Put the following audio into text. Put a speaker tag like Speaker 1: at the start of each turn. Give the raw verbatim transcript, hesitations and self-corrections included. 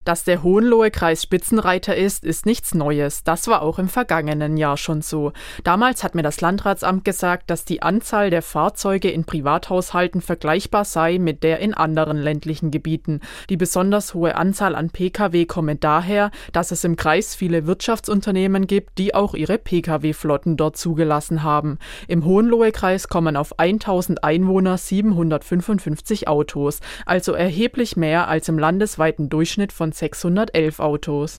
Speaker 1: Dass der Hohenlohe-Kreis Spitzenreiter ist, ist nichts Neues. Das war auch im vergangenen Jahr schon so. Damals hat mir das Landratsamt gesagt, dass die Anzahl der Fahrzeuge in Privathaushalten vergleichbar sei mit der in anderen ländlichen Gebieten. Die besonders hohe Anzahl an Pkw komme daher, dass es im Kreis viele Wirtschaftsunternehmen gibt, die auch ihre Pkw-Flotten dort zugelassen haben. Im Hohenlohe-Kreis kommen auf tausend Einwohner siebenhundertfünfundfünfzig Autos, also erheblich mehr als im landesweiten Durchschnitt von sechshundertelf Autos.